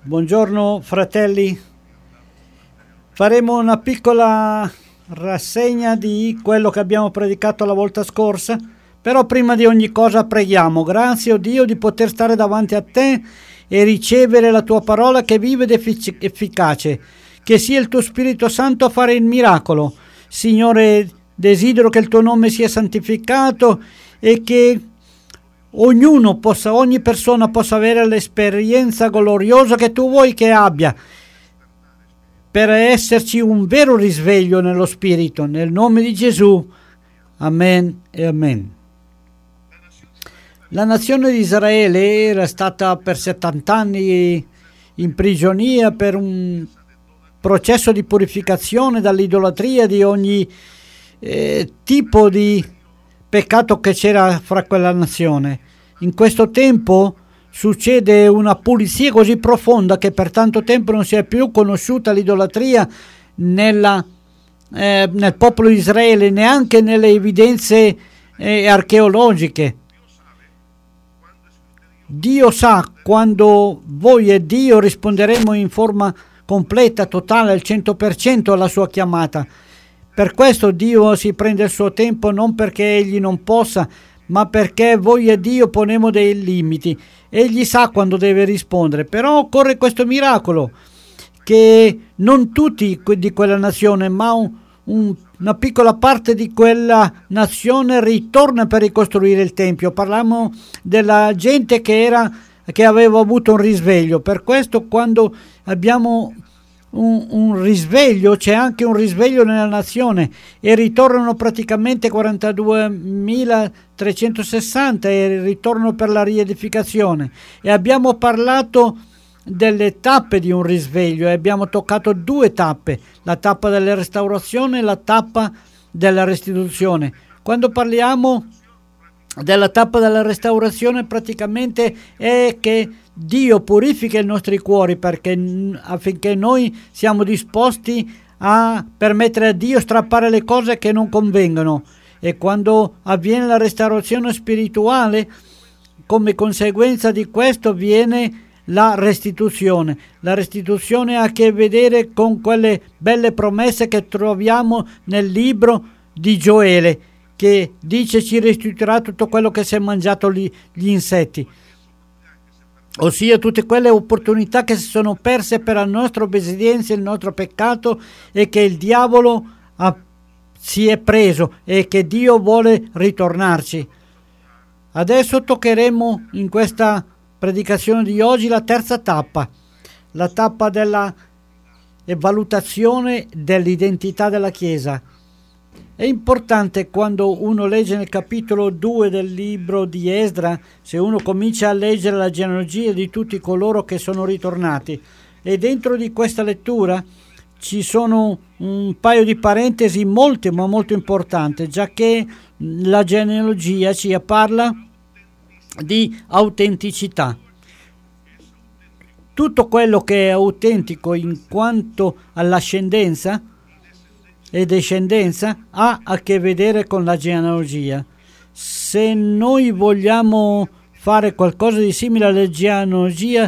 Buongiorno fratelli, faremo una piccola rassegna di quello che abbiamo predicato la volta scorsa, però prima di ogni cosa preghiamo. Grazie, oh Dio, di poter stare davanti a te e ricevere la tua parola che vive ed efficace, che sia il tuo Spirito Santo a fare il miracolo. Signore, desidero che il tuo nome sia santificato e che ogni persona possa avere l'esperienza gloriosa che tu vuoi che abbia, per esserci un vero risveglio nello spirito, nel nome di Gesù. Amen e amen. La nazione di Israele era stata per 70 anni in prigionia per un processo di purificazione dall'idolatria, di ogni tipo di peccato che c'era fra quella nazione. In questo tempo succede una pulizia così profonda che per tanto tempo non si è più conosciuta l'idolatria nel popolo di Israele, neanche nelle evidenze archeologiche. Dio sa quando voi e Dio risponderemo in forma completa, totale, al 100% alla sua chiamata. Per questo Dio si prende il suo tempo, non perché Egli non possa, ma perché voi e Dio ponemo dei limiti. Egli sa quando deve rispondere, però occorre questo miracolo, che non tutti di quella nazione, ma una piccola parte di quella nazione ritorna per ricostruire il Tempio. Parliamo della gente che aveva avuto un risveglio. Per questo quando abbiamo un risveglio, c'è anche un risveglio nella nazione, e ritornano praticamente 42.360 e ritornano per la riedificazione. E abbiamo parlato delle tappe di un risveglio e abbiamo toccato 2 tappe, la tappa della restaurazione e la tappa della restituzione. Quando parliamo della tappa della restaurazione, praticamente è che Dio purifica i nostri cuori affinché noi siamo disposti a permettere a Dio strappare le cose che non convengono. E quando avviene la restaurazione spirituale, come conseguenza di questo viene la restituzione. La restituzione ha a che vedere con quelle belle promesse che troviamo nel libro di Gioele, che dice: ci restituirà tutto quello che si è mangiato gli insetti, ossia tutte quelle opportunità che si sono perse per la nostra obbedienza, il nostro peccato, e che il diavolo si è preso e che Dio vuole ritornarci. Adesso toccheremo in questa predicazione di oggi la terza tappa, la tappa della valutazione dell'identità della Chiesa. È importante, quando uno legge nel capitolo 2 del libro di Esdra, se uno comincia a leggere la genealogia di tutti coloro che sono ritornati, e dentro di questa lettura ci sono un paio di parentesi molto ma molto importanti, già che la genealogia ci parla di autenticità. Tutto quello che è autentico in quanto all'ascendenza e discendenza ha a che vedere con la genealogia. Se noi vogliamo fare qualcosa di simile alla genealogia,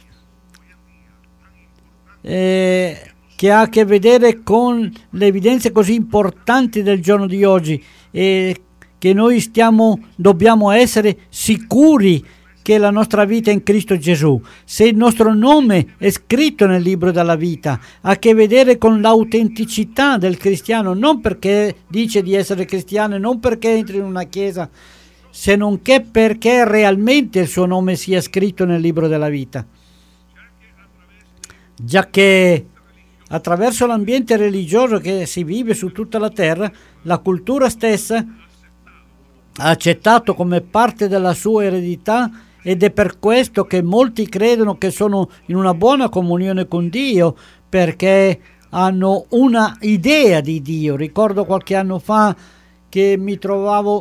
che ha a che vedere con le evidenze così importanti del giorno di oggi, e che noi dobbiamo essere sicuri che la nostra vita è in Cristo Gesù. Se il nostro nome è scritto nel libro della vita, ha a che vedere con l'autenticità del cristiano, non perché dice di essere cristiano, non perché entri in una chiesa, se non che perché realmente il suo nome sia scritto nel libro della vita. Già che attraverso l'ambiente religioso che si vive su tutta la terra, la cultura stessa ha accettato come parte della sua eredità, ed è per questo che molti credono che sono in una buona comunione con Dio, perché hanno una idea di Dio. Ricordo qualche anno fa che mi trovavo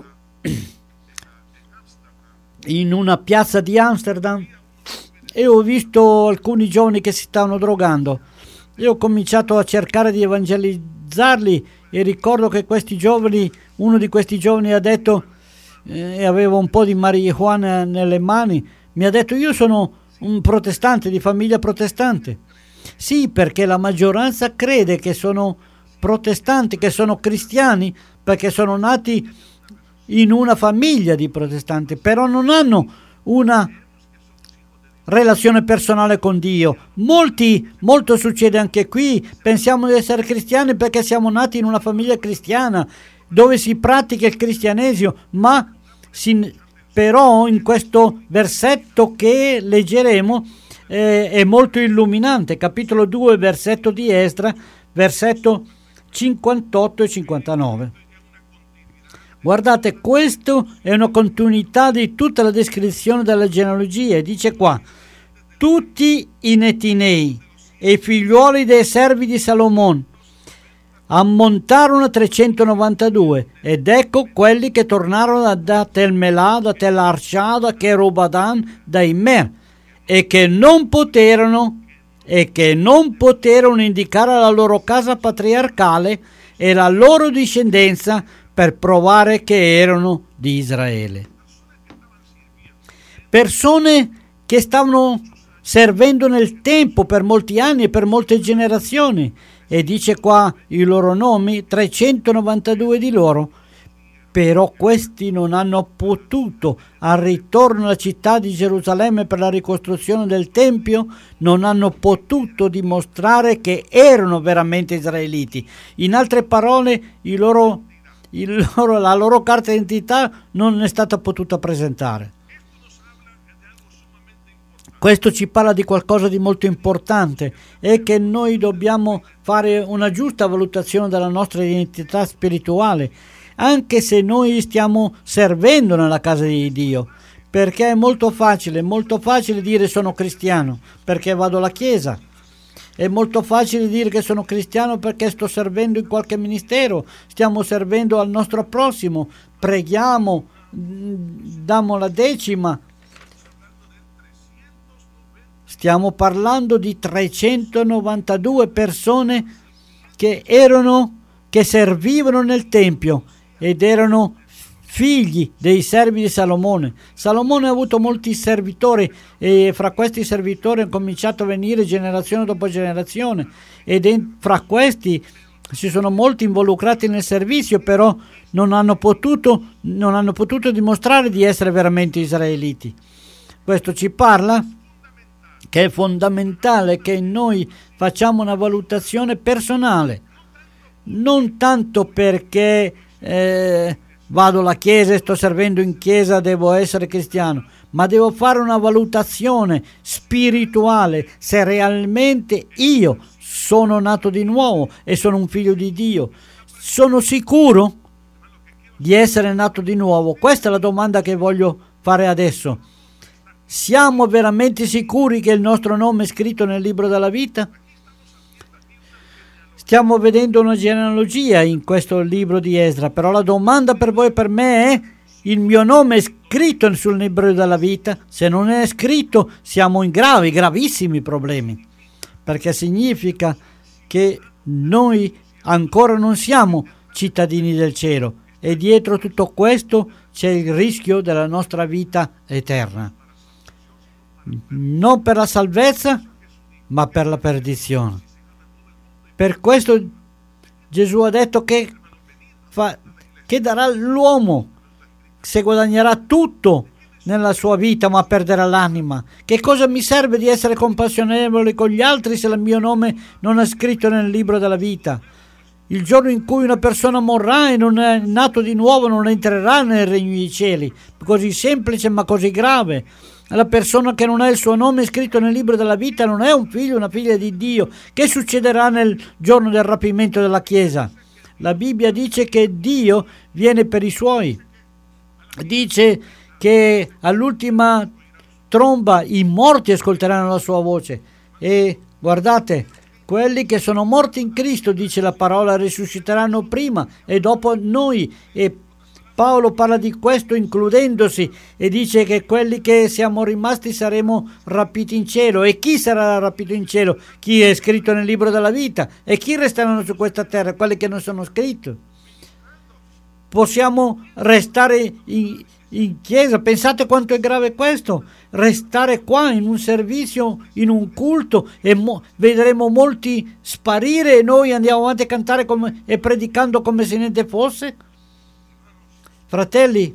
in una piazza di Amsterdam e ho visto alcuni giovani che si stavano drogando. Io ho cominciato a cercare di evangelizzarli, e ricordo che uno di questi giovani ha detto, e aveva un po' di marijuana nelle mani, mi ha detto: io sono un protestante, di famiglia protestante. Sì, perché la maggioranza crede che sono protestanti, che sono cristiani, perché sono nati in una famiglia di protestanti, però non hanno una relazione personale con Dio. Molto succede anche qui, pensiamo di essere cristiani perché siamo nati in una famiglia cristiana dove si pratica il cristianesimo, ma però in questo versetto che leggeremo è molto illuminante, capitolo 2, versetto di Esdra, versetto 58 e 59. Guardate, questo è una continuità di tutta la descrizione della genealogia. Dice qua: tutti i netinei e i figliuoli dei servi di Salomon ammontarono a 392, ed ecco quelli che tornarono da Tel Melà, da Tel Arshah, da Cherubadan, da Immer, e che non poterono indicare la loro casa patriarcale e la loro discendenza per provare che erano di Israele. Persone che stavano servendo nel tempo per molti anni e per molte generazioni, e dice qua i loro nomi, 392 di loro. Però questi non hanno potuto, al ritorno alla città di Gerusalemme per la ricostruzione del Tempio, non hanno potuto dimostrare che erano veramente israeliti. In altre parole, la loro carta d'identità non è stata potuta presentare. Questo ci parla di qualcosa di molto importante, è che noi dobbiamo fare una giusta valutazione della nostra identità spirituale, anche se noi stiamo servendo nella casa di Dio, perché è molto facile dire sono cristiano perché vado alla chiesa, è molto facile dire che sono cristiano perché sto servendo in qualche ministero, stiamo servendo al nostro prossimo, preghiamo, diamo la decima. Stiamo parlando di 392 persone che servivano nel Tempio ed erano figli dei servi di Salomone. Salomone ha avuto molti servitori e fra questi servitori hanno cominciato a venire generazione dopo generazione, fra questi ci sono molti involucrati nel servizio, però non hanno potuto dimostrare di essere veramente israeliti. Questo ci parla che è fondamentale che noi facciamo una valutazione personale, non tanto perché vado alla chiesa e sto servendo in chiesa devo essere cristiano, ma devo fare una valutazione spirituale se realmente io sono nato di nuovo e sono un figlio di Dio. Sono sicuro di essere nato di nuovo? Questa è la domanda che voglio fare adesso. Siamo veramente sicuri che il nostro nome è scritto nel libro della vita? Stiamo vedendo una genealogia in questo libro di Esdra, però la domanda per voi e per me è: il mio nome è scritto sul libro della vita? Se non è scritto siamo in gravissimi problemi, perché significa che noi ancora non siamo cittadini del cielo e dietro tutto questo c'è il rischio della nostra vita eterna. Non per la salvezza, ma per la perdizione. Per questo Gesù ha detto che darà l'uomo se guadagnerà tutto nella sua vita ma perderà l'anima. Che cosa mi serve di essere compassionevole con gli altri se il mio nome non è scritto nel libro della vita? Il giorno in cui una persona morrà e non è nato di nuovo non entrerà nel regno dei cieli. Così semplice ma così grave. La persona che non ha il suo nome scritto nel libro della vita non è un figlio, una figlia di Dio. Che succederà nel giorno del rapimento della Chiesa? La Bibbia dice che Dio viene per i suoi. Dice che all'ultima tromba i morti ascolteranno la sua voce. E guardate, quelli che sono morti in Cristo, dice la parola, risusciteranno prima e dopo noi. E Paolo parla di questo includendosi e dice che quelli che siamo rimasti saremo rapiti in cielo. E chi sarà rapito in cielo? Chi è scritto nel libro della vita. E chi resteranno su questa terra? Quelli che non sono scritti. Possiamo restare in chiesa. Pensate quanto è grave questo, restare qua in un servizio, in un culto, e vedremo molti sparire e noi andiamo avanti a cantare e predicando come se niente fosse. Fratelli,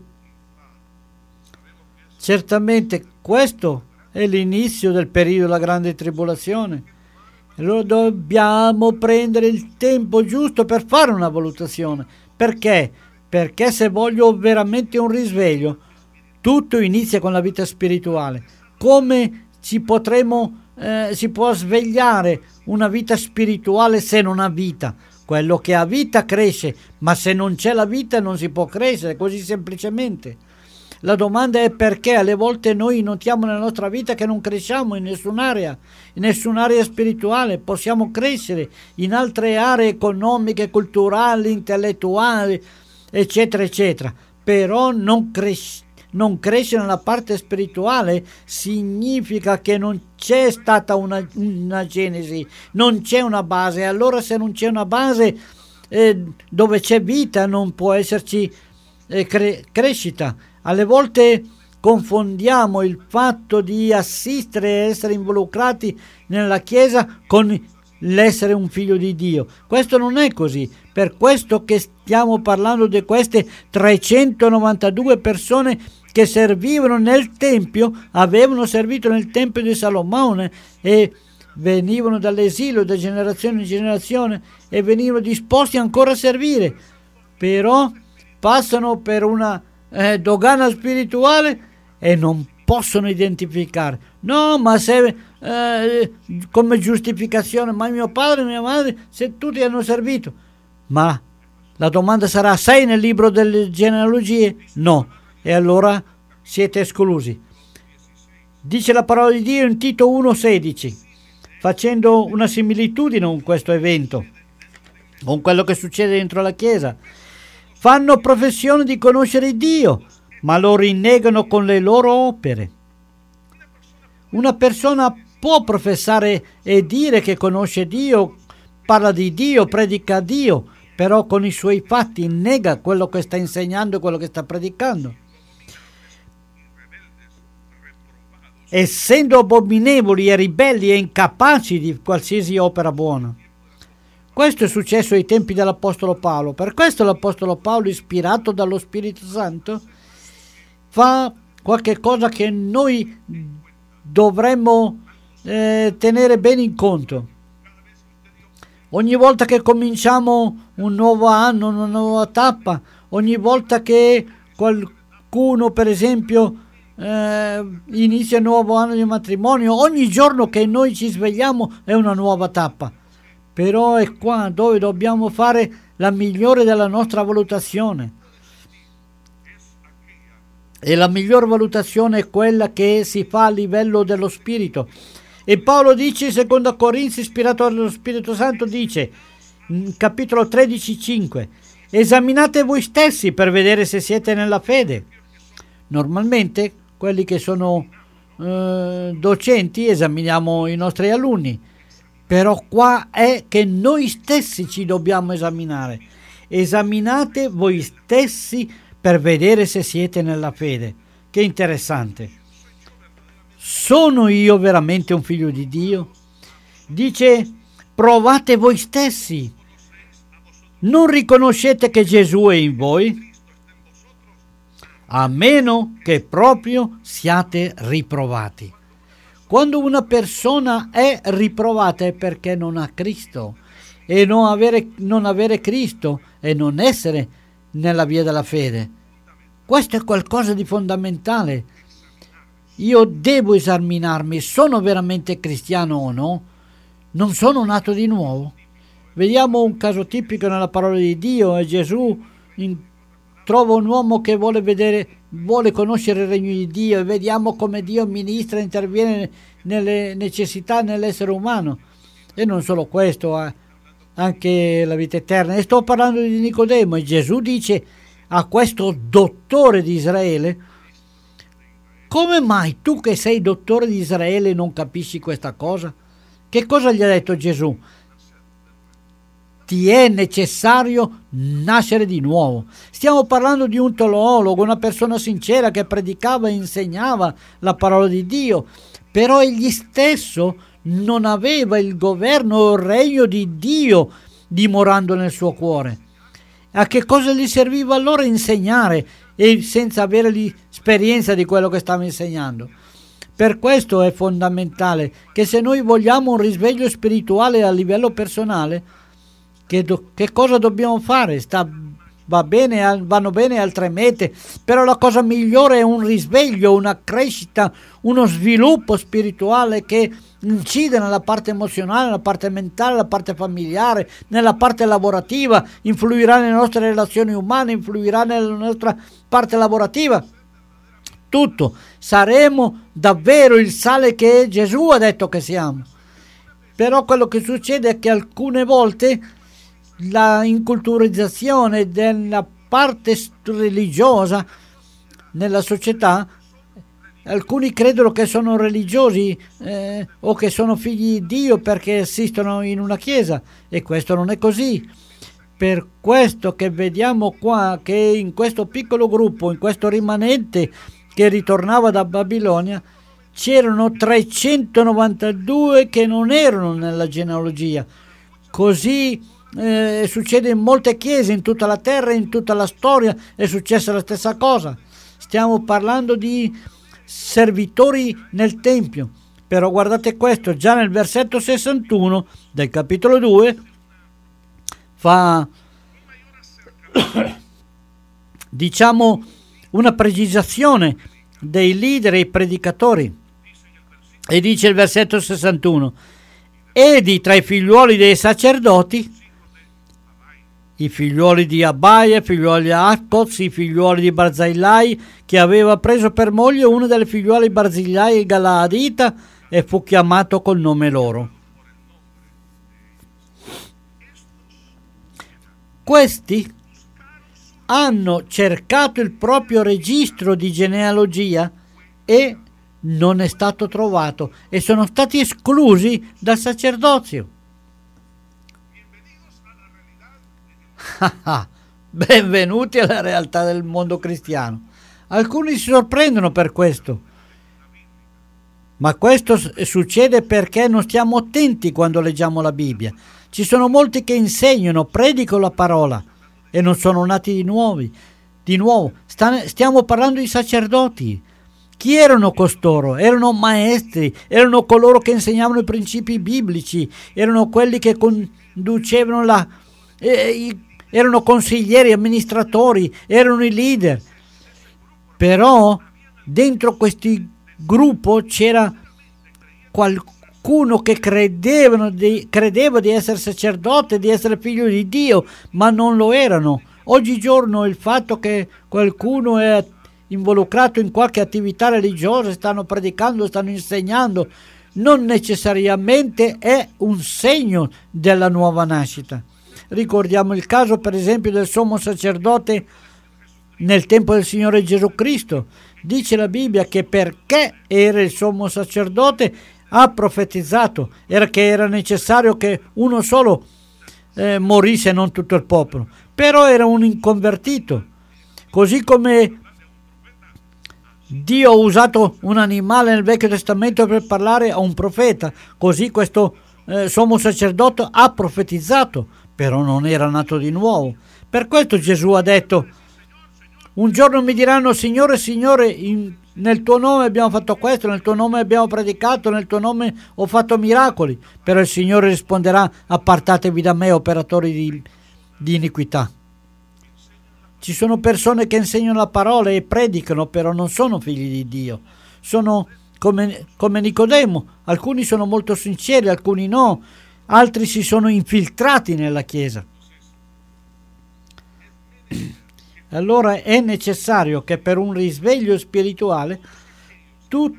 certamente questo è l'inizio del periodo della grande tribolazione. Allora dobbiamo prendere il tempo giusto per fare una valutazione. Perché? Perché se voglio veramente un risveglio, tutto inizia con la vita spirituale. Come si può svegliare una vita spirituale se non ha vita? Quello che ha vita cresce, ma se non c'è la vita non si può crescere, così semplicemente. La domanda è perché alle volte noi notiamo nella nostra vita che non cresciamo in nessun'area spirituale. Possiamo crescere in altre aree economiche, culturali, intellettuali, eccetera, eccetera. Però non cresce nella parte spirituale significa che non c'è stata una genesi, non c'è una base. Allora se non c'è una base dove c'è vita non può esserci crescita. Alle volte confondiamo il fatto di assistere e essere involucrati nella Chiesa con l'essere un figlio di Dio. Questo non è così. Per questo che stiamo parlando di queste 392 persone che servivano nel Tempio, avevano servito nel Tempio di Salomone e venivano dall'esilio da generazione in generazione e venivano disposti ancora a servire. Però passano per una dogana spirituale e non possono identificare. No, ma se come giustificazione, ma mio padre e mia madre, se tutti hanno servito. Ma la domanda sarà: sei nel libro delle genealogie? No. E allora siete esclusi. Dice la parola di Dio in Tito 1,16, facendo una similitudine con questo evento, con quello che succede dentro la Chiesa. Fanno professione di conoscere Dio, ma lo rinnegano con le loro opere. Una persona può professare e dire che conosce Dio, parla di Dio, predica Dio, però con i suoi fatti nega quello che sta insegnando e quello che sta predicando. Essendo abominevoli e ribelli e incapaci di qualsiasi opera buona. Questo è successo ai tempi dell'Apostolo Paolo. Per questo l'Apostolo Paolo, ispirato dallo Spirito Santo, fa qualche cosa che noi dovremmo tenere bene in conto. Ogni volta che cominciamo un nuovo anno, una nuova tappa, ogni volta che qualcuno, per esempio, inizia il nuovo anno di matrimonio, ogni giorno che noi ci svegliamo è una nuova tappa. Però è qua dove dobbiamo fare la migliore della nostra valutazione. E la miglior valutazione è quella che si fa a livello dello Spirito. E Paolo dice, in 2 Corinzi, ispirato dallo Spirito Santo, dice, in capitolo 13,5, esaminate voi stessi per vedere se siete nella fede. Normalmente, quelli che sono docenti, esaminiamo i nostri alunni. Però qua è che noi stessi ci dobbiamo esaminare. Esaminate voi stessi per vedere se siete nella fede. Che interessante. Sono io veramente un figlio di Dio? Dice, provate voi stessi. Non riconoscete che Gesù è in voi? A meno che proprio siate riprovati. Quando una persona è riprovata è perché non ha Cristo, e non avere Cristo e non essere nella via della fede. Questo è qualcosa di fondamentale. Io devo esaminarmi, sono veramente cristiano o no? Non sono nato di nuovo? Vediamo un caso tipico nella parola di Dio. E Gesù trova un uomo che vuole conoscere il regno di Dio, e vediamo come Dio ministra e interviene nelle necessità nell'essere umano. E non solo questo, anche la vita eterna. E sto parlando di Nicodemo, e Gesù dice a questo dottore di Israele: come mai tu che sei dottore di Israele non capisci questa cosa? Che cosa gli ha detto Gesù? ti è necessario nascere di nuovo. Stiamo parlando di un teologo, una persona sincera che predicava e insegnava la parola di Dio, però egli stesso non aveva il governo o il regno di Dio dimorando nel suo cuore. A che cosa gli serviva allora insegnare e senza avere l'esperienza di quello che stava insegnando? Per questo è fondamentale che se noi vogliamo un risveglio spirituale a livello personale, che cosa dobbiamo fare? Vanno bene altre mete, però la cosa migliore è un risveglio, una crescita, uno sviluppo spirituale che incide nella parte emozionale, nella parte mentale, nella parte familiare, nella parte lavorativa, influirà nelle nostre relazioni umane, influirà nella nostra parte lavorativa. Tutto. Saremo davvero il sale che Gesù ha detto che siamo. Però quello che succede è che alcune volte la inculturizzazione della parte religiosa nella società, alcuni credono che sono religiosi o che sono figli di Dio perché assistono in una chiesa, e questo non è così. Per questo che vediamo qua che in questo piccolo gruppo, in questo rimanente che ritornava da Babilonia, c'erano 392 che non erano nella genealogia. Così succede in molte chiese, in tutta la terra, in tutta la storia è successa la stessa cosa. Stiamo parlando di servitori nel Tempio. Però guardate questo, già nel versetto 61 del capitolo 2 fa diciamo una precisazione dei leader e i predicatori, e dice il versetto 61: edi tra i figliuoli dei sacerdoti, i figliuoli di Abaia, i figliuoli di Accoz, i figliuoli di Barzillai, che aveva preso per moglie una delle figliuole di Barzillai, il Galaadita, e fu chiamato col nome loro. Questi hanno cercato il proprio registro di genealogia e non è stato trovato, e sono stati esclusi dal sacerdozio. Benvenuti alla realtà del mondo cristiano. Alcuni si sorprendono per questo, ma questo succede perché non stiamo attenti quando leggiamo la Bibbia. Ci sono molti che insegnano, predicano la parola e non sono nati di nuovo. Stiamo parlando di sacerdoti. Chi erano costoro? Erano maestri, erano coloro che insegnavano i principi biblici, erano quelli che conducevano erano consiglieri, amministratori, erano i leader. Però dentro questi gruppo c'era qualcuno che credeva di essere sacerdote, di essere figlio di Dio, ma non lo erano. Oggigiorno il fatto che qualcuno è involucrato in qualche attività religiosa, stanno predicando, stanno insegnando, non necessariamente è un segno della nuova nascita. Ricordiamo il caso per esempio del sommo sacerdote nel tempo del Signore Gesù Cristo. Dice la Bibbia che perché era il sommo sacerdote ha profetizzato, che era necessario che uno solo morisse, non tutto il popolo, però era un inconvertito. Così come Dio ha usato un animale nel Vecchio Testamento per parlare a un profeta, così questo sommo sacerdote ha profetizzato, però non era nato di nuovo. Per questo Gesù ha detto: un giorno mi diranno Signore, Signore, nel tuo nome abbiamo fatto questo, nel tuo nome abbiamo predicato, nel tuo nome ho fatto miracoli. Però il Signore risponderà: appartatevi da me, operatori di iniquità. Ci sono persone che insegnano la parola e predicano, però non sono figli di Dio. Sono come Nicodemo, alcuni sono molto sinceri, alcuni no, altri si sono infiltrati nella Chiesa. Allora è necessario che per un risveglio spirituale tutti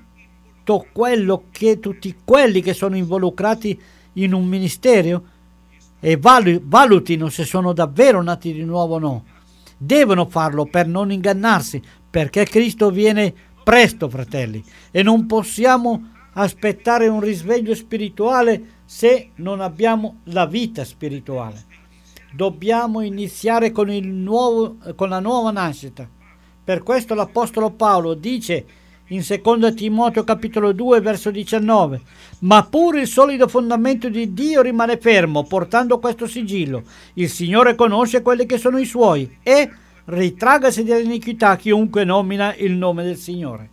quelli che sono involucrati in un ministero e valutino se sono davvero nati di nuovo o no. Devono farlo per non ingannarsi, perché Cristo viene presto, fratelli, e non possiamo aspettare un risveglio spirituale se non abbiamo la vita spirituale. Dobbiamo iniziare con la nuova nascita. Per questo l'Apostolo Paolo dice in 2 Timoteo capitolo 2 verso 19: ma pure il solido fondamento di Dio rimane fermo, portando questo sigillo: il Signore conosce quelli che sono i suoi, e ritraggasi dall'iniquità chiunque nomina il nome del Signore.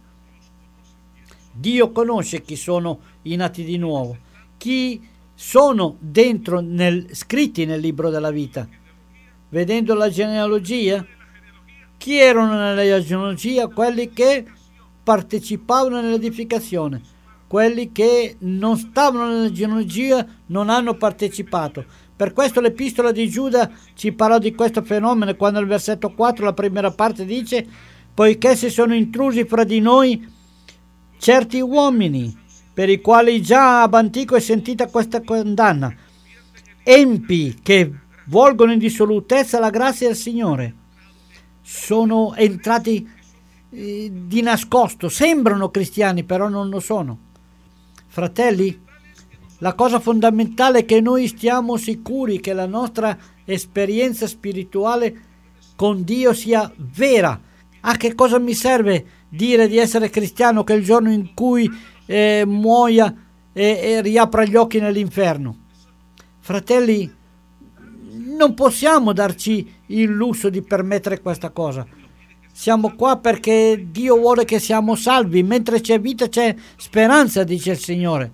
Dio conosce chi sono i nati di nuovo, chi sono dentro scritti nel libro della vita. Vedendo la genealogia, chi erano nella genealogia? Quelli che partecipavano nell'edificazione. Quelli che non stavano nella genealogia non hanno partecipato. Per questo l'epistola di Giuda ci parla di questo fenomeno quando al versetto 4, la prima parte, dice: poiché si sono intrusi fra di noi certi uomini, per i quali già ab antico è sentita questa condanna, empi che volgono in dissolutezza la grazia del Signore. Sono entrati di nascosto, sembrano cristiani però non lo sono. Fratelli, la cosa fondamentale è che noi stiamo sicuri che la nostra esperienza spirituale con Dio sia vera. A che cosa mi serve dire di essere cristiano che il giorno in cui muoia e riapra gli occhi nell'inferno? Fratelli, non possiamo darci il lusso di permettere questa cosa. Siamo qua perché Dio vuole che siamo salvi. Mentre c'è vita c'è speranza, dice il Signore.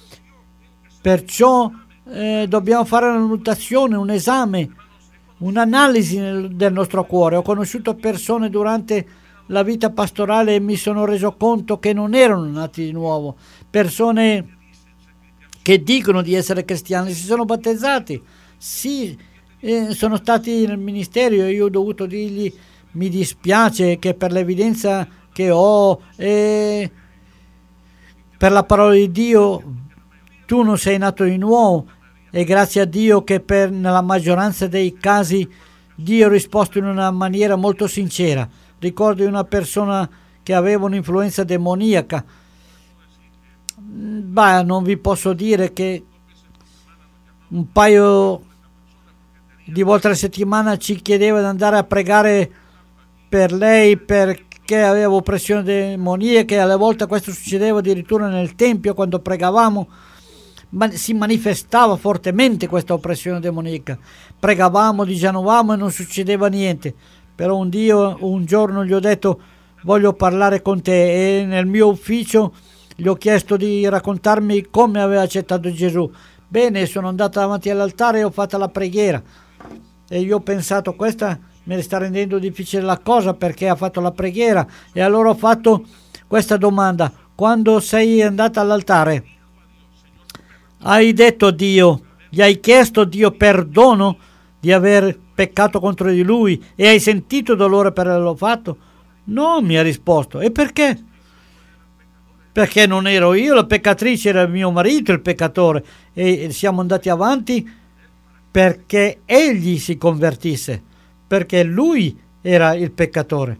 Perciò dobbiamo fare una valutazione, un esame, un'analisi del nostro cuore. Ho conosciuto persone durante la vita pastorale e mi sono reso conto che non erano nati di nuovo. Persone che dicono di essere cristiani, si sono battezzati, sì, sono stati nel ministero e io ho dovuto dirgli: mi dispiace che per l'evidenza che ho per la parola di Dio tu non sei nato di nuovo, e grazie a Dio che nella maggioranza dei casi Dio ha risposto in una maniera molto sincera. Ricordo di una persona che aveva un'influenza demoniaca. Non vi posso dire che un paio di volte alla settimana ci chiedeva di andare a pregare per lei perché aveva oppressione demoniaca, e alle volte questo succedeva addirittura nel tempio quando pregavamo. Si manifestava fortemente questa oppressione demoniaca. Pregavamo, digiunavamo e non succedeva niente. Però un giorno gli ho detto: voglio parlare con te, e nel mio ufficio gli ho chiesto di raccontarmi come aveva accettato Gesù. Bene, sono andato davanti all'altare e ho fatto la preghiera, e io ho pensato: questa mi sta rendendo difficile la cosa, perché ha fatto la preghiera. E allora ho fatto questa domanda: quando sei andata all'altare hai detto a Dio, gli hai chiesto a Dio perdono di aver peccato contro di Lui, e hai sentito dolore per averlo fatto? No, mi ha risposto. E perché? Perché non ero io la peccatrice, era mio marito il peccatore, e siamo andati avanti perché egli si convertisse, perché lui era il peccatore.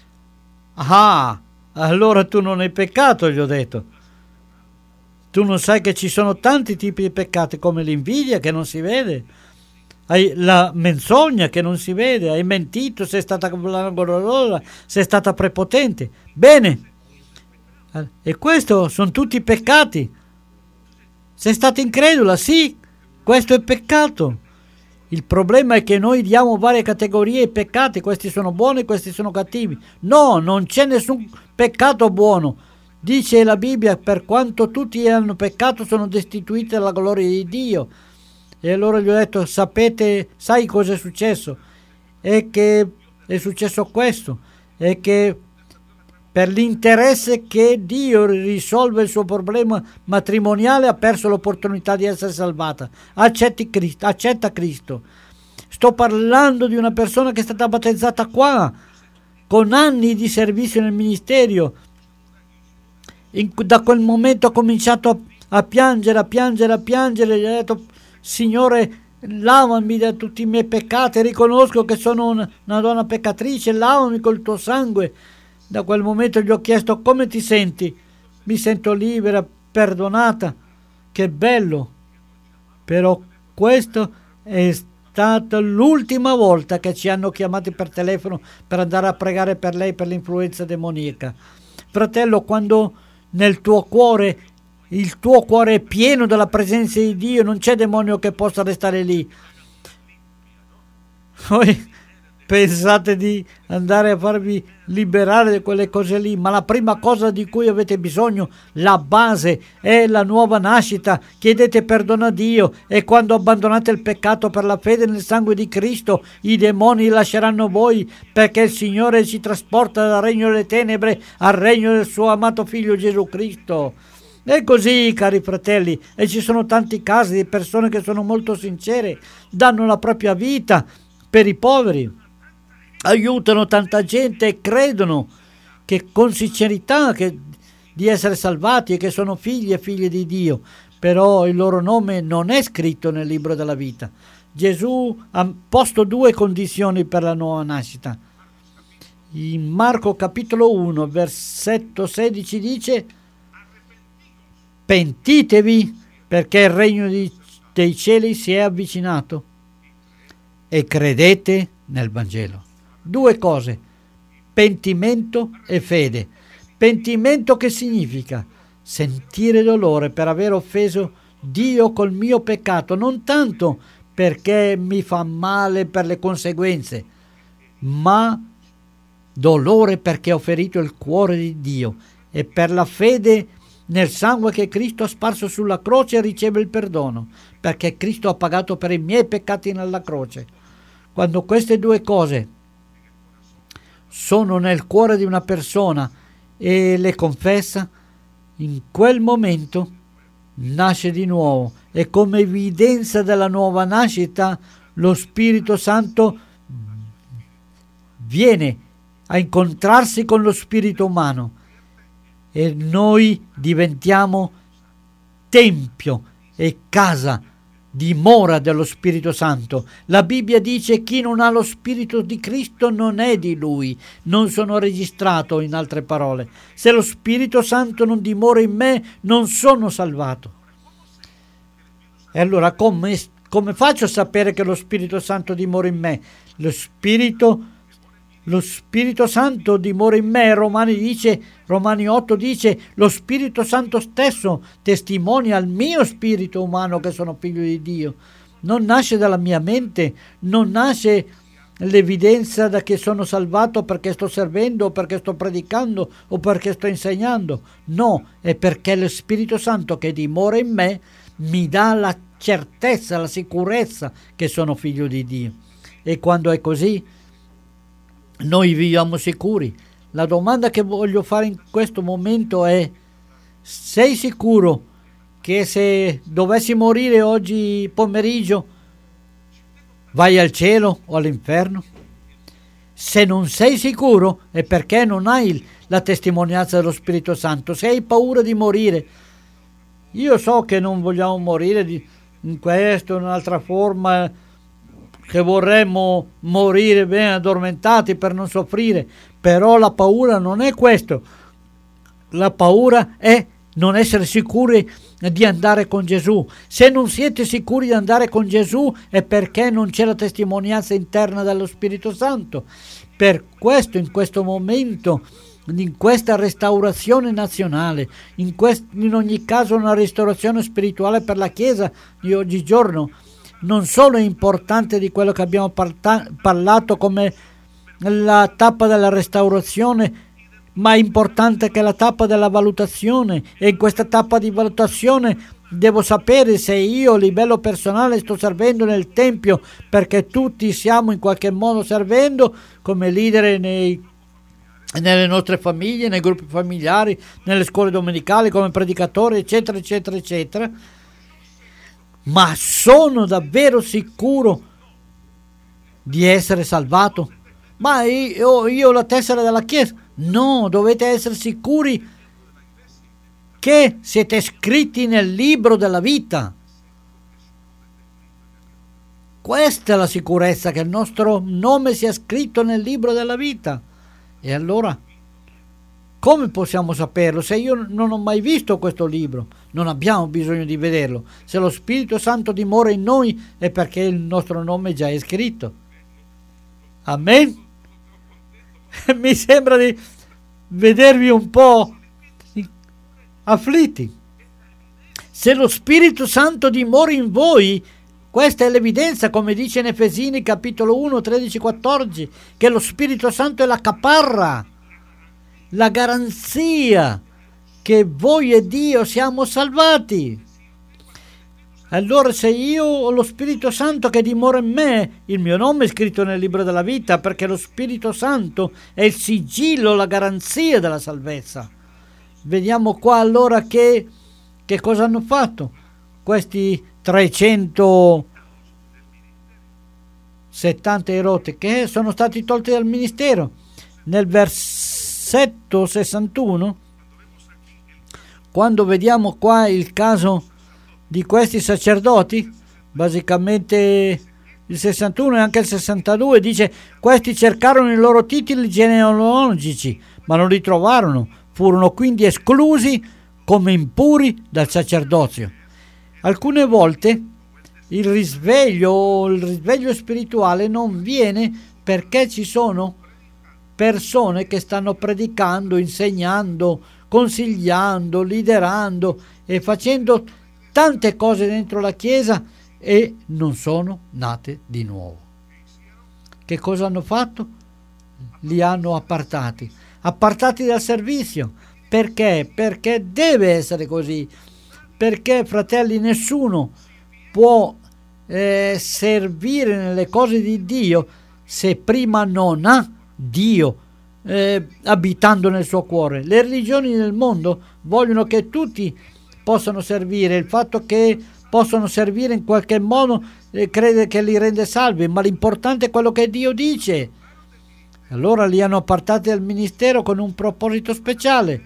Ah, allora tu non hai peccato, gli ho detto. Tu non sai che ci sono tanti tipi di peccati, come l'invidia che non si vede, hai la menzogna che non si vede, hai mentito, sei stata prepotente. Bene, e questo sono tutti peccati. Sei stata incredula, sì, questo è peccato. Il problema è che noi diamo varie categorie ai peccati: questi sono buoni, questi sono cattivi. No, non c'è nessun peccato buono. Dice la Bibbia: per quanto tutti hanno peccato sono destituiti dalla gloria di Dio. E allora gli ho detto: sai cosa è successo? È che è successo questo, è che per l'interesse che Dio risolve il suo problema matrimoniale ha perso l'opportunità di essere salvata. Accetta Cristo. Sto parlando di una persona che è stata battezzata qua, con anni di servizio nel ministero. Da quel momento ha cominciato a piangere. Gli ho detto: Signore, lavami da tutti i miei peccati, riconosco che sono una donna peccatrice, lavami col tuo sangue. Da quel momento gli ho chiesto: come ti senti? Mi sento libera, perdonata. Che bello. Però questo è stata l'ultima volta che ci hanno chiamati per telefono per andare a pregare per lei per l'influenza demoniaca. Fratello, quando nel tuo cuore, il tuo cuore è pieno della presenza di Dio, non c'è demonio che possa restare lì. Voi pensate di andare a farvi liberare di quelle cose lì, ma la prima cosa di cui avete bisogno, la base, è la nuova nascita. Chiedete perdono a Dio, e quando abbandonate il peccato per la fede nel sangue di Cristo, i demoni lasceranno voi, perché il Signore ci trasporta dal regno delle tenebre al regno del suo amato Figlio Gesù Cristo. È così, cari fratelli, e ci sono tanti casi di persone che sono molto sincere, danno la propria vita per i poveri, aiutano tanta gente e credono che con sincerità di essere salvati e che sono figli e figlie di Dio, però il loro nome non è scritto nel libro della vita. Gesù ha posto 2 condizioni per la nuova nascita. In Marco capitolo 1 versetto 16 dice: pentitevi, perché il regno dei cieli si è avvicinato, e credete nel Vangelo. 2 cose: pentimento e fede. Pentimento che significa sentire dolore per aver offeso Dio col mio peccato, non tanto perché mi fa male per le conseguenze, ma dolore perché ho ferito il cuore di Dio, e per la fede nel sangue che Cristo ha sparso sulla croce riceve il perdono, perché Cristo ha pagato per i miei peccati nella croce. Quando queste 2 cose sono nel cuore di una persona e le confessa, in quel momento nasce di nuovo, e come evidenza della nuova nascita lo Spirito Santo viene a incontrarsi con lo spirito umano e noi diventiamo tempio e casa, dimora dello Spirito Santo. La Bibbia dice: chi non ha lo Spirito di Cristo non è di Lui. Non sono registrato, in altre parole. Se lo Spirito Santo non dimora in me, non sono salvato. E allora come faccio a sapere che lo Spirito Santo dimora in me? Lo Spirito Santo dimora in me. Romani 8 dice: lo Spirito Santo stesso testimonia al mio spirito umano che sono figlio di Dio. Non nasce dalla mia mente, non nasce l'evidenza da che sono salvato perché sto servendo, o perché sto predicando, o perché sto insegnando. No, è perché lo Spirito Santo che dimora in me mi dà la certezza, la sicurezza che sono figlio di Dio. E quando è così, noi viviamo sicuri. La domanda che voglio fare in questo momento è: sei sicuro che se dovessi morire oggi pomeriggio vai al cielo o all'inferno? Se non sei sicuro è perché non hai la testimonianza dello Spirito Santo. Se hai paura di morire, io so che non vogliamo morire in questa o in un'altra forma, che vorremmo morire ben addormentati per non soffrire, però la paura non è questo. La paura è non essere sicuri di andare con Gesù. Se non siete sicuri di andare con Gesù è perché non c'è la testimonianza interna dello Spirito Santo. Per questo, in questo momento, in questa restaurazione nazionale, in ogni caso una restaurazione spirituale per la Chiesa di oggigiorno, non solo è importante di quello che abbiamo parlato come la tappa della restaurazione, ma è importante che la tappa della valutazione. E in questa tappa di valutazione devo sapere se io a livello personale sto servendo nel Tempio, perché tutti stiamo in qualche modo servendo come leader nelle nostre famiglie, nei gruppi familiari, nelle scuole domenicali, come predicatori, eccetera, eccetera, eccetera. Ma sono davvero sicuro di essere salvato? Ma io ho la tessera della Chiesa? No, dovete essere sicuri che siete scritti nel libro della vita. Questa è la sicurezza, che il nostro nome sia scritto nel libro della vita. E allora Come possiamo saperlo? Se io non ho mai visto questo libro, non abbiamo bisogno di vederlo. Se lo Spirito Santo dimora in noi è perché il nostro nome già è scritto. Amen? Mi sembra di vedervi un po' afflitti. Se lo Spirito Santo dimora in voi, questa è l'evidenza, come dice in Efesini capitolo 1, 13, 14, che lo Spirito Santo è la caparra, la garanzia che voi e Dio siamo salvati. Allora, se io ho lo Spirito Santo che dimora in me, il mio nome è scritto nel libro della vita, perché lo Spirito Santo è il sigillo, la garanzia della salvezza. Vediamo qua allora che cosa hanno fatto questi 370 erotti che sono stati tolti dal ministero. Nel versetto 61, quando vediamo qua il caso di questi sacerdoti, basicamente il 61 e anche il 62 dice: questi cercarono i loro titoli genealogici ma non li trovarono, furono quindi esclusi come impuri dal sacerdozio. Alcune volte il risveglio spirituale non viene perché ci sono persone che stanno predicando, insegnando, consigliando, liderando e facendo tante cose dentro la Chiesa e non sono nate di nuovo. Che cosa hanno fatto? Li hanno appartati dal servizio. Perché? Perché deve essere così. Perché, fratelli, nessuno può servire nelle cose di Dio se prima non ha Dio abitando nel suo cuore. Le religioni del mondo vogliono che tutti possano servire. Il fatto che possono servire in qualche modo crede che li rende salvi, ma l'importante è quello che Dio dice. Allora li hanno appartati dal ministero con un proposito speciale,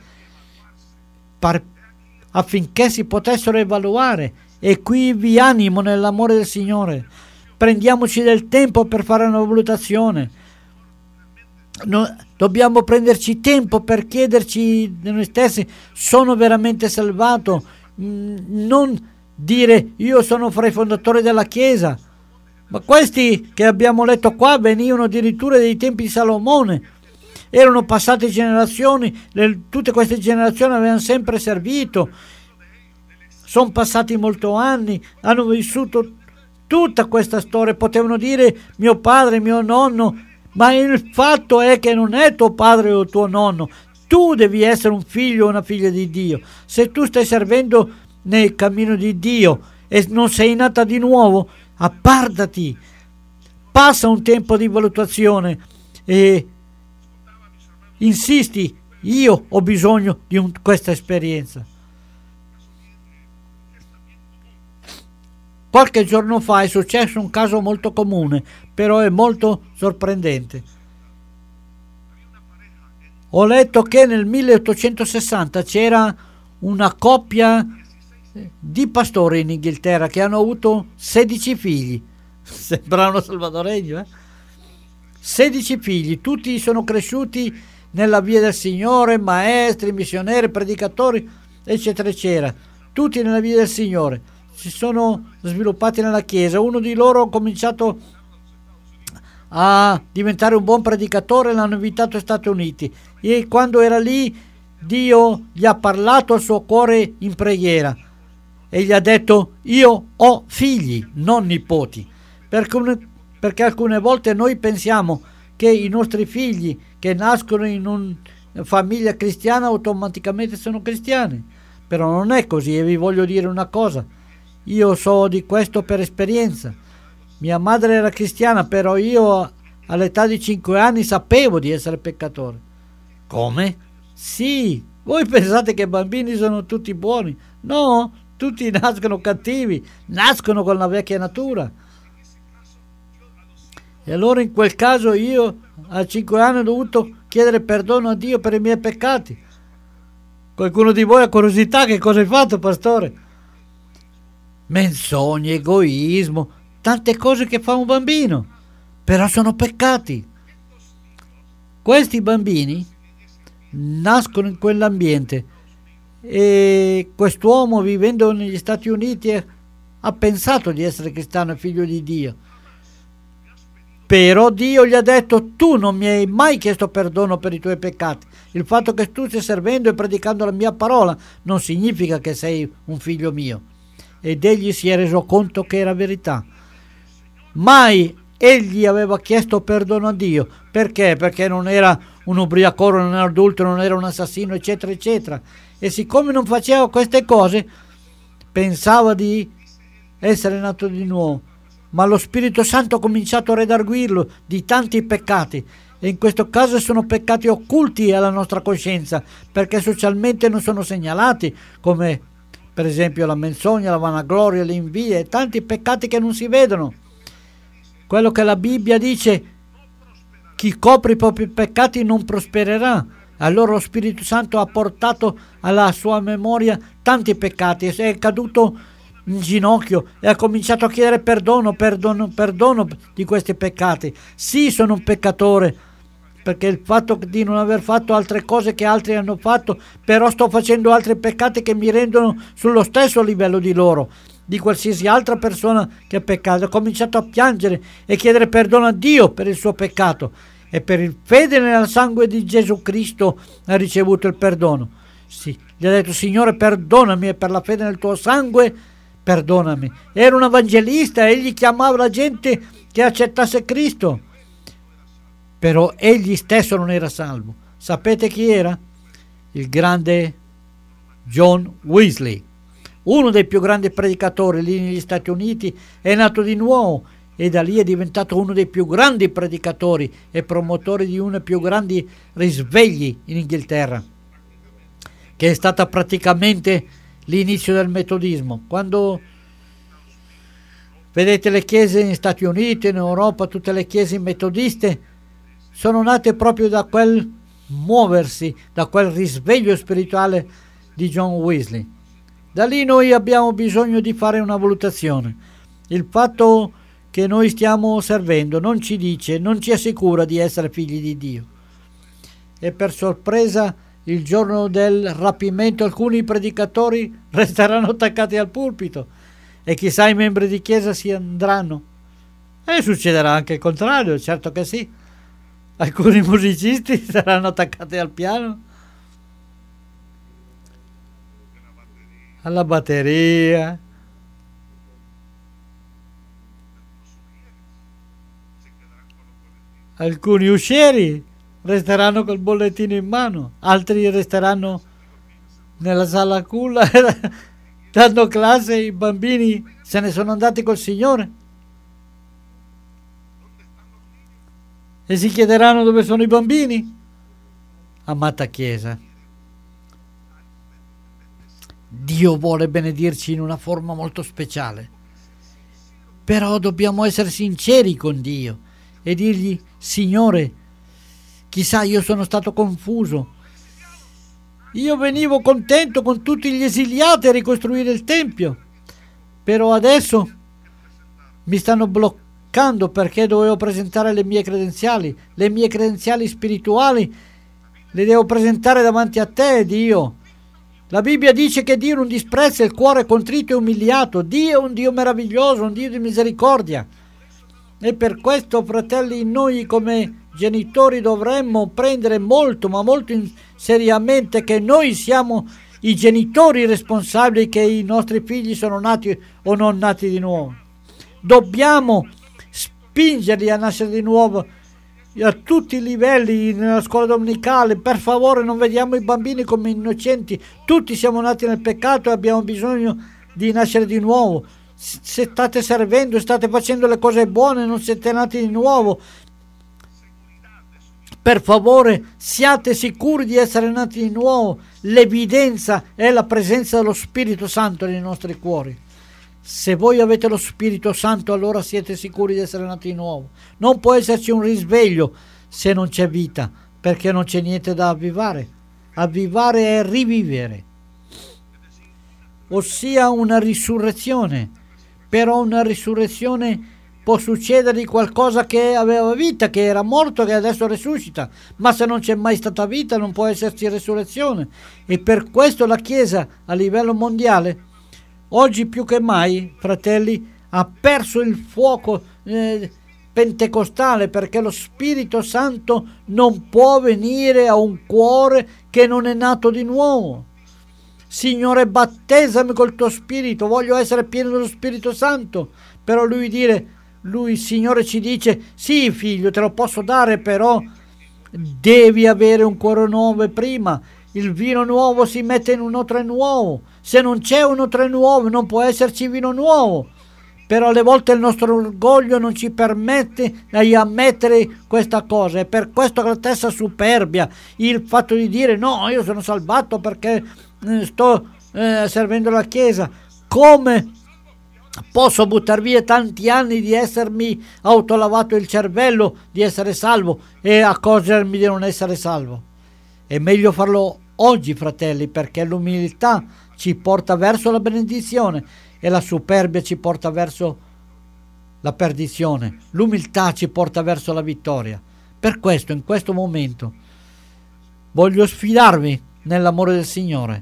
affinché si potessero evaluare. E qui vi animo nell'amore del Signore. Prendiamoci del tempo per fare una valutazione. Dobbiamo prenderci tempo per chiederci di noi stessi: sono veramente salvato? Non dire io sono fra i fondatori della Chiesa. Ma questi che abbiamo letto qua venivano addirittura dei tempi di Salomone, erano passate generazioni, tutte queste generazioni avevano sempre servito, sono passati molti anni, hanno vissuto tutta questa storia. Potevano dire mio padre, mio nonno, ma il fatto è che non è tuo padre o tuo nonno. Tu devi essere un figlio o una figlia di Dio. Se tu stai servendo nel cammino di Dio e non sei nata di nuovo, appartati, passa un tempo di valutazione e insisti: io ho bisogno di questa esperienza. Qualche giorno fa è successo un caso molto comune, però è molto sorprendente. Ho letto che nel 1860 c'era una coppia di pastori in Inghilterra che hanno avuto 16 figli. Sembra uno salvadoregno, 16 figli, tutti sono cresciuti nella via del Signore, maestri, missionari, predicatori, eccetera, eccetera. Tutti nella via del Signore. Si sono sviluppati nella Chiesa. Uno di loro ha cominciato a diventare un buon predicatore, l'hanno invitato agli Stati Uniti e quando era lì Dio gli ha parlato al suo cuore in preghiera e gli ha detto: io ho figli, non nipoti, perché alcune volte noi pensiamo che i nostri figli che nascono in una famiglia cristiana automaticamente sono cristiani, però non è così. E vi voglio dire una cosa: io so di questo per esperienza. Mia madre era cristiana, però io all'età di 5 anni sapevo di essere peccatore. Come? Sì, voi pensate che i bambini sono tutti buoni? No, tutti nascono cattivi, nascono con la vecchia natura. E allora in quel caso io a 5 anni ho dovuto chiedere perdono a Dio per i miei peccati. Qualcuno di voi ha curiosità: che cosa hai fatto, pastore? Menzogne, egoismo, tante cose che fa un bambino, però sono peccati. Questi bambini nascono in quell'ambiente. E quest'uomo, vivendo negli Stati Uniti, ha pensato di essere cristiano e figlio di Dio. Però Dio gli ha detto: tu non mi hai mai chiesto perdono per i tuoi peccati. Il fatto che tu stia servendo e predicando la mia parola non significa che sei un figlio mio. Ed egli si è reso conto che era verità. Mai egli aveva chiesto perdono a Dio. Perché? Perché non era un ubriacone, non era un adultero, non era un assassino, eccetera, eccetera. E siccome non faceva queste cose, pensava di essere nato di nuovo. Ma lo Spirito Santo ha cominciato a redarguirlo di tanti peccati, e in questo caso sono peccati occulti alla nostra coscienza, perché socialmente non sono segnalati, come per esempio la menzogna, la vanagloria, l'invidia, e tanti peccati che non si vedono. Quello che la Bibbia dice: chi copre i propri peccati non prospererà. Allora lo Spirito Santo ha portato alla sua memoria tanti peccati, e è caduto in ginocchio e ha cominciato a chiedere perdono di questi peccati. Sì, sono un peccatore, perché il fatto di non aver fatto altre cose che altri hanno fatto, però sto facendo altri peccati che mi rendono sullo stesso livello di loro, di qualsiasi altra persona che ha peccato. Ha cominciato a piangere e chiedere perdono a Dio per il suo peccato, e per il fede nel sangue di Gesù Cristo ha ricevuto il perdono. Sì, gli ha detto: Signore, perdonami, e per la fede nel tuo sangue perdonami. Era un evangelista, egli chiamava la gente che accettasse Cristo, però egli stesso non era salvo. Sapete chi era? Il grande John Wesley, uno dei più grandi predicatori lì negli Stati Uniti. È nato di nuovo e da lì è diventato uno dei più grandi predicatori e promotori di uno dei più grandi risvegli in Inghilterra, che è stata praticamente l'inizio del metodismo. Quando vedete le chiese negli Stati Uniti, in Europa, tutte le chiese metodiste sono nate proprio da quel muoversi, da quel risveglio spirituale di John Wesley. Da lì noi abbiamo bisogno di fare una valutazione. Il fatto che noi stiamo servendo non ci dice, non ci assicura di essere figli di Dio. E per sorpresa, il giorno del rapimento alcuni predicatori resteranno attaccati al pulpito, e chissà i membri di chiesa si andranno. E succederà anche il contrario, certo che sì. Alcuni musicisti saranno attaccati al piano, alla batteria. Alcuni uscieri resteranno col bollettino in mano, altri resteranno nella sala culla dando classe. I bambini se ne sono andati col Signore e si chiederanno: dove sono i bambini? Amata Chiesa, Dio vuole benedirci in una forma molto speciale, però dobbiamo essere sinceri con Dio e dirgli: Signore, chissà, io sono stato confuso. Io venivo contento con tutti gli esiliati a ricostruire il Tempio, però adesso mi stanno bloccando perché dovevo presentare le mie credenziali spirituali, le devo presentare davanti a te, Dio. La Bibbia dice che Dio non disprezza il cuore contrito e umiliato. Dio è un Dio meraviglioso, un Dio di misericordia. E per questo, fratelli, noi come genitori dovremmo prendere molto, ma molto seriamente che noi siamo i genitori responsabili che i nostri figli sono nati o non nati di nuovo. Dobbiamo spingerli a nascere di nuovo a tutti i livelli, nella scuola domenicale. Per favore, non vediamo i bambini come innocenti. Tutti siamo nati nel peccato e abbiamo bisogno di nascere di nuovo. Se state servendo, state facendo le cose buone, non siete nati di nuovo, per favore siate sicuri di essere nati di nuovo. L'evidenza è la presenza dello Spirito Santo nei nostri cuori. Se voi avete lo Spirito Santo, allora siete sicuri di essere nati di nuovo. Non può esserci un risveglio se non c'è vita, perché non c'è niente da avvivare. Avvivare è rivivere, ossia una risurrezione, però una risurrezione può succedergli qualcosa che aveva vita, che era morto, che adesso resuscita, ma se non c'è mai stata vita non può esserci resurrezione. E per questo la Chiesa a livello mondiale oggi più che mai, fratelli, ha perso il fuoco pentecostale, perché lo Spirito Santo non può venire a un cuore che non è nato di nuovo. Signore, battezzami col tuo Spirito, voglio essere pieno dello Spirito Santo. Però lui, il Signore ci dice: sì figlio, te lo posso dare, però devi avere un cuore nuovo prima. Il vino nuovo si mette in un otre nuovo. Se non c'è un otre nuovo non può esserci vino nuovo. Però alle volte il nostro orgoglio non ci permette di ammettere questa cosa, e per questo la stessa superbia, il fatto di dire no, io sono salvato perché sto servendo la Chiesa. Come posso buttare via tanti anni di essermi autolavato il cervello, di essere salvo, e accorgermi di non essere salvo? È meglio farlo oggi, fratelli, perché l'umiltà ci porta verso la benedizione e la superbia ci porta verso la perdizione. L'umiltà ci porta verso la vittoria. Per questo, in questo momento, voglio sfidarvi nell'amore del Signore.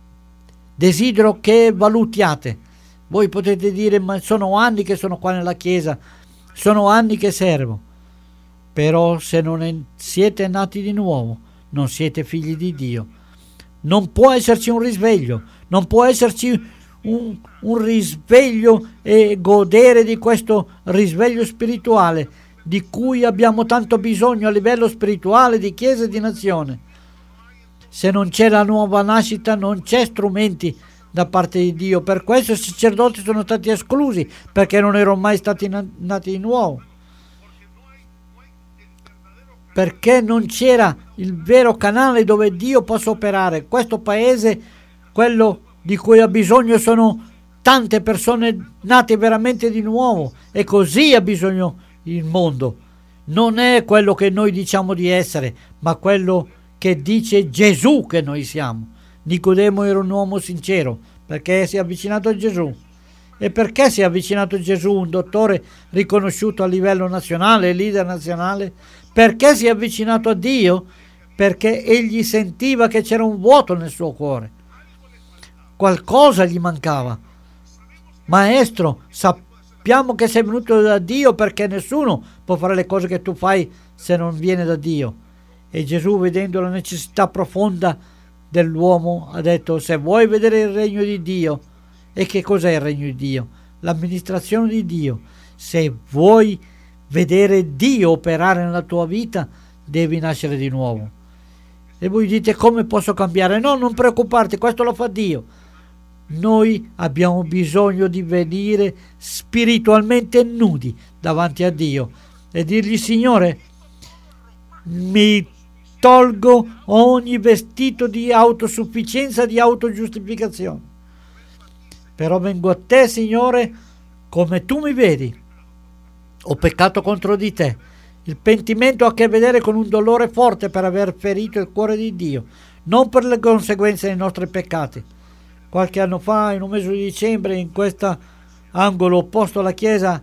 Desidero che valutiate. Voi potete dire: ma sono anni che sono qua nella Chiesa, sono anni che servo. Però se non siete nati di nuovo, non siete figli di Dio. Non può esserci un risveglio, non può esserci un risveglio e godere di questo risveglio spirituale di cui abbiamo tanto bisogno a livello spirituale, di Chiesa e di nazione. Se non c'è la nuova nascita non c'è strumenti da parte di Dio. Per questo i sacerdoti sono stati esclusi, perché non erano mai stati nati di nuovo, perché non c'era il vero canale dove Dio possa operare. Questo paese, quello di cui ha bisogno sono tante persone nate veramente di nuovo, e così ha bisogno il mondo. Non è quello che noi diciamo di essere, ma quello che dice Gesù che noi siamo. Nicodemo era un uomo sincero, perché si è avvicinato a Gesù. E perché si è avvicinato a Gesù, un dottore riconosciuto a livello nazionale, leader nazionale? Perché si è avvicinato a Dio? Perché egli sentiva che c'era un vuoto nel suo cuore. Qualcosa gli mancava. Maestro, sappiamo che sei venuto da Dio, perché nessuno può fare le cose che tu fai se non viene da Dio. E Gesù, vedendo la necessità profonda dell'uomo, ha detto: se vuoi vedere il regno di Dio. E che cos'è il regno di Dio? L'amministrazione di Dio. Se vuoi vedere Dio operare nella tua vita, devi nascere di nuovo. E voi dite: come posso cambiare? No, non preoccuparti, questo lo fa Dio. Noi abbiamo bisogno di venire spiritualmente nudi davanti a Dio e dirgli: Signore, mi tolgo ogni vestito di autosufficienza, di autogiustificazione, però vengo a te, Signore, come tu mi vedi. Ho peccato contro di te. Il pentimento ha a che vedere con un dolore forte per aver ferito il cuore di Dio, non per le conseguenze dei nostri peccati. Qualche anno fa, in un mese di dicembre, in questo angolo opposto alla chiesa,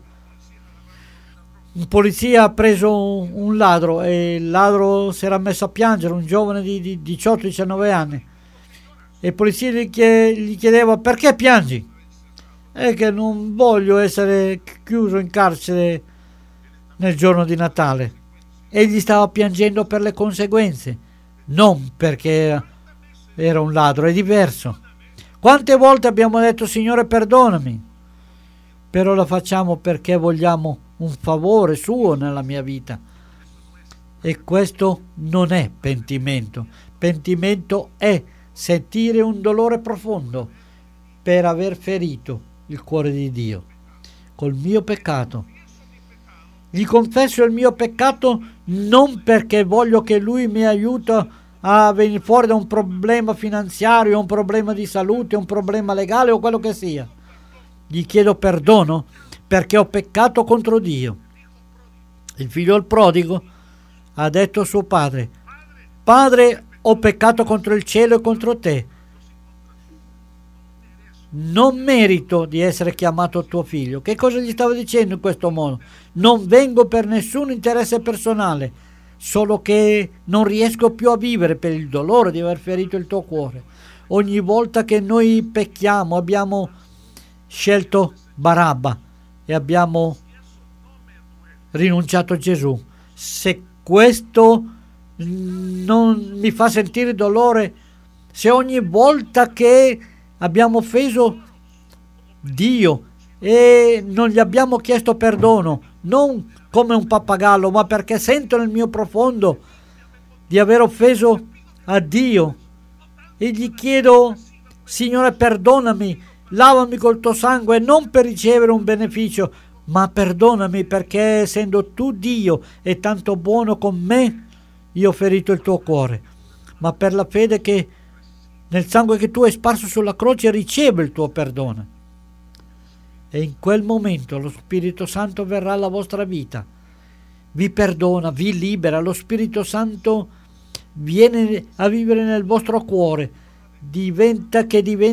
un polizia ha preso un ladro, e il ladro si era messo a piangere, un giovane di 18-19 anni. E il polizia gli chiedeva: perché piangi? È che non voglio essere chiuso in carcere nel giorno di Natale. Egli stava piangendo per le conseguenze, non perché era un ladro. È diverso. Quante volte abbiamo detto: Signore, perdonami, però lo facciamo perché vogliamo un favore suo nella mia vita, e questo non è pentimento. Pentimento è sentire un dolore profondo per aver ferito il cuore di Dio col mio peccato. Gli confesso il mio peccato non perché voglio che lui mi aiuti a venire fuori da un problema finanziario, un problema di salute, un problema legale o quello che sia. Gli chiedo perdono perché ho peccato contro Dio. Il figlio prodigo ha detto a suo padre: Padre, ho peccato contro il cielo e contro te. non merito di essere chiamato tuo figlio. Che cosa gli stava dicendo in questo modo? Non vengo per nessun interesse personale, solo che non riesco più a vivere per il dolore di aver ferito il tuo cuore. Ogni volta che noi pecchiamo abbiamo scelto Barabba e abbiamo rinunciato a Gesù. Se questo non mi fa sentire dolore, se ogni volta che abbiamo offeso Dio e non gli abbiamo chiesto perdono, non come un pappagallo, ma perché sento nel mio profondo di aver offeso a Dio e gli chiedo: Signore, perdonami, lavami col tuo sangue, non per ricevere un beneficio, ma perdonami perché, essendo tu Dio e tanto buono con me, io ho ferito il tuo cuore, ma per la fede che nel sangue che tu hai sparso sulla croce ricevo il tuo perdono. E in quel momento lo Spirito Santo verrà alla vostra vita, vi perdona, vi libera. Lo Spirito Santo viene a vivere nel vostro cuore, diventa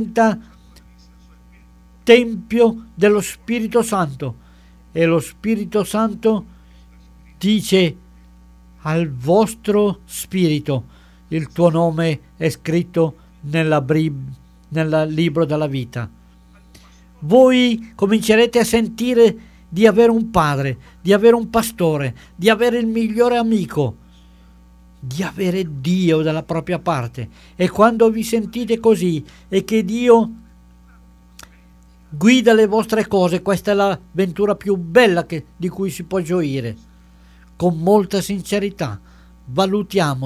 tempio dello Spirito Santo, e lo Spirito Santo dice al vostro spirito: il tuo nome è scritto nel libro della vita. Voi comincerete a sentire di avere un padre, di avere un pastore, di avere il migliore amico, di avere Dio dalla propria parte. E quando vi sentite così e che Dio guida le vostre cose, questa è l'avventura più bella di cui si può gioire. Con molta sincerità valutiamo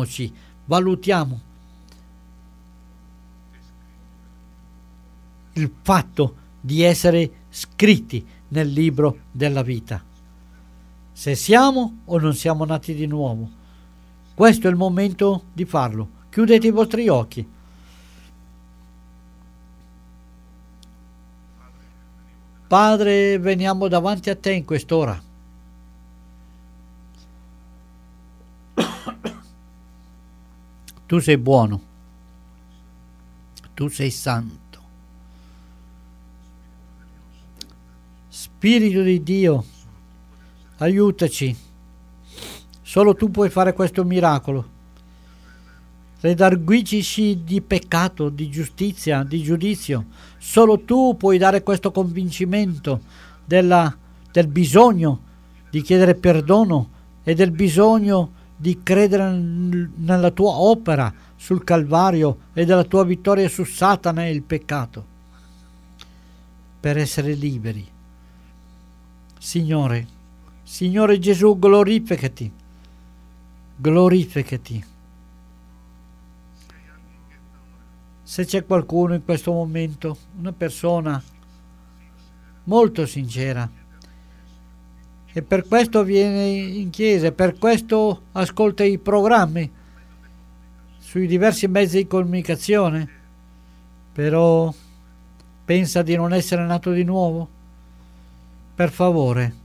il fatto di essere scritti nel libro della vita, se siamo o non siamo nati di nuovo. Questo è il momento di farlo. Chiudete i vostri occhi. Padre, veniamo davanti a te in quest'ora. Tu sei buono, tu sei santo. Spirito di Dio, aiutaci. Solo tu puoi fare questo miracolo. Redarguigici di peccato, di giustizia, di giudizio. Solo tu puoi dare questo convincimento del bisogno di chiedere perdono e del bisogno di credere nella tua opera sul Calvario e della tua vittoria su Satana e il peccato, per essere liberi. Signore Gesù, glorificati. Se c'è qualcuno in questo momento, una persona molto sincera, e per questo viene in chiesa, per questo ascolta i programmi sui diversi mezzi di comunicazione, però pensa di non essere nato di nuovo, per favore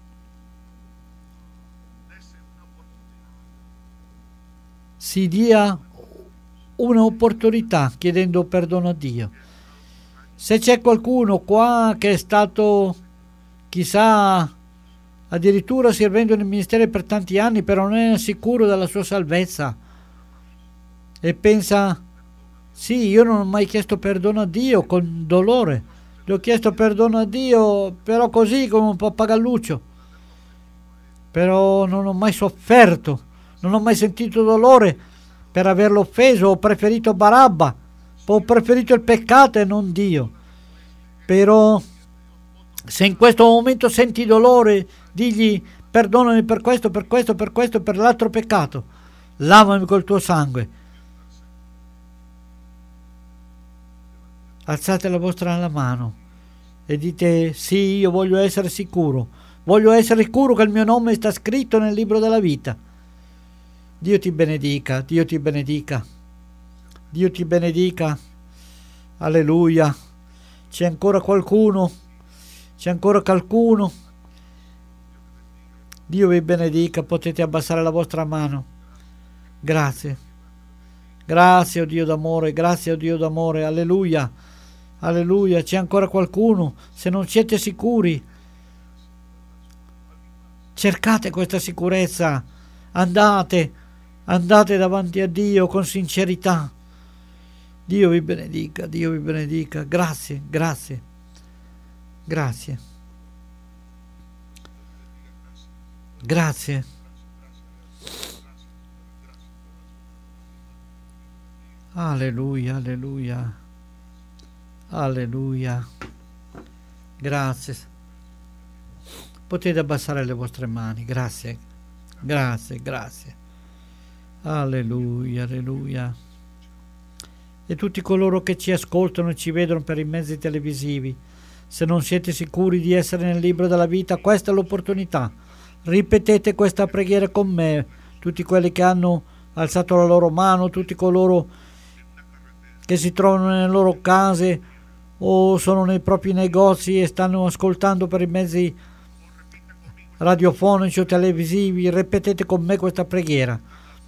si dia un'opportunità chiedendo perdono a Dio. Se c'è qualcuno qua che è stato, chissà, addirittura servendo nel ministero per tanti anni, però non è sicuro della sua salvezza e pensa: sì, io non ho mai chiesto perdono a Dio, con dolore gli ho chiesto perdono a Dio, però così, come un pappagalluccio, però non ho mai sofferto, non ho mai sentito dolore per averlo offeso, ho preferito Barabba, ho preferito il peccato e non Dio. Però se in questo momento senti dolore, digli: perdonami per questo, per l'altro peccato, lavami col tuo sangue. Alzate la vostra mano e dite: sì, io voglio essere sicuro che il mio nome sta scritto nel libro della vita. Dio ti benedica, Dio ti benedica, Dio ti benedica. Alleluia. C'è ancora qualcuno? Dio vi benedica, potete abbassare la vostra mano. Grazie, oh Dio d'amore, alleluia, Alleluia, c'è ancora qualcuno. Se non siete sicuri, cercate questa sicurezza. Andate davanti a Dio con sincerità. Dio vi benedica, Dio vi benedica. Grazie, grazie, grazie, grazie. Alleluia, alleluia, alleluia. Grazie. Potete abbassare le vostre mani. Grazie, grazie, grazie. Alleluia, alleluia. E tutti coloro che ci ascoltano e ci vedono per i mezzi televisivi, se non siete sicuri di essere nel libro della vita, questa è l'opportunità. Ripetete questa preghiera con me, tutti quelli che hanno alzato la loro mano, tutti coloro che si trovano nelle loro case o sono nei propri negozi e stanno ascoltando per i mezzi radiofonici o televisivi. Ripetete con me questa preghiera.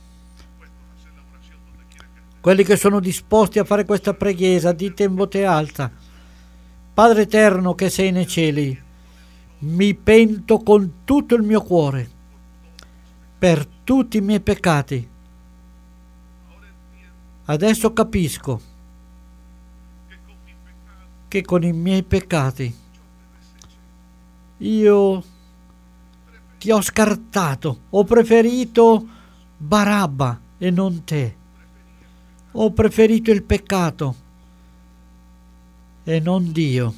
Quelli che sono disposti a fare questa preghiera, dite in voce alta: Padre eterno che sei nei cieli, mi pento con tutto il mio cuore per tutti i miei peccati. Adesso capisco che con i miei peccati io ti ho scartato, ho preferito Barabba e non te. Ho preferito il peccato e non Dio.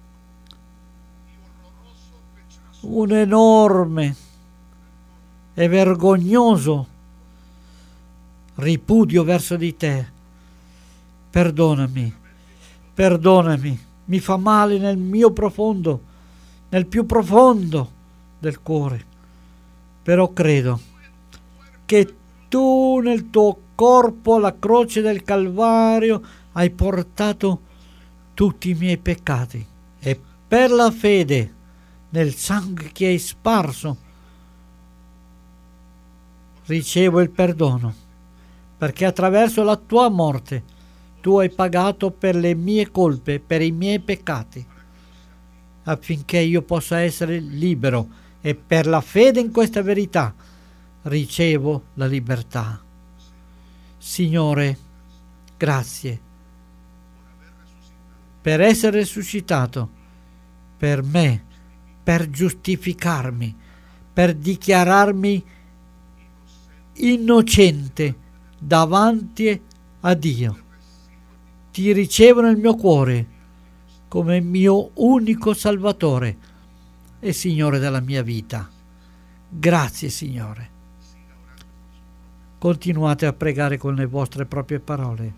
Un enorme e vergognoso ripudio verso di te. Perdonami, perdonami, mi fa male nel mio profondo, nel più profondo del cuore. Però credo che tu nel tuo corpo alla croce del Calvario hai portato tutti i miei peccati e per la fede nel sangue che hai sparso ricevo il perdono, perché attraverso la tua morte tu hai pagato per le mie colpe, per i miei peccati, affinché io possa essere libero, e per la fede in questa verità ricevo la libertà. Signore, grazie per essere risuscitato per me, per giustificarmi, per dichiararmi innocente davanti a Dio. Ti ricevo nel mio cuore come mio unico Salvatore e Signore della mia vita. Grazie, Signore. Continuate a pregare con le vostre proprie parole.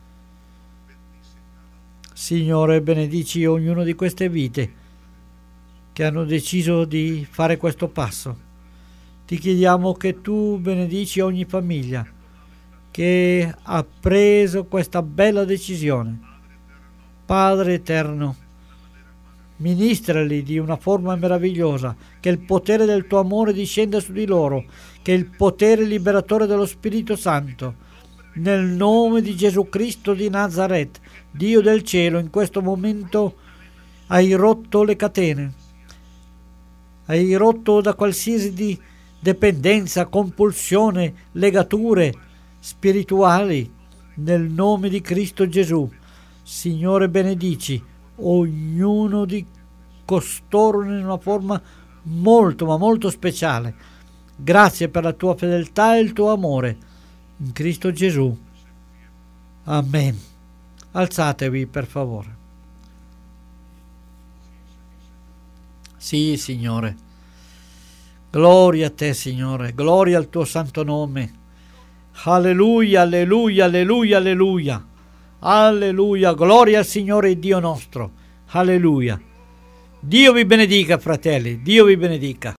Signore, benedici ognuno di queste vite che hanno deciso di fare questo passo. Ti chiediamo che tu benedici ogni famiglia che ha preso questa bella decisione. Padre eterno, ministrali di una forma meravigliosa, che il potere del tuo amore discenda su di loro, che il potere liberatore dello Spirito Santo, nel nome di Gesù Cristo di Nazaret, Dio del cielo, in questo momento hai rotto le catene, hai rotto da qualsiasi dipendenza, compulsione, legature spirituali, nel nome di Cristo Gesù. Signore, benedici ognuno di costoro in una forma molto ma molto speciale. Grazie per la tua fedeltà e il tuo amore in Cristo Gesù. Amen. Alzatevi per favore. Sì, Signore. Gloria a te, Signore. Gloria al tuo santo nome. Alleluia, alleluia, alleluia, alleluia. Alleluia, gloria al Signore Dio nostro. Alleluia. Dio vi benedica, fratelli. Dio vi benedica.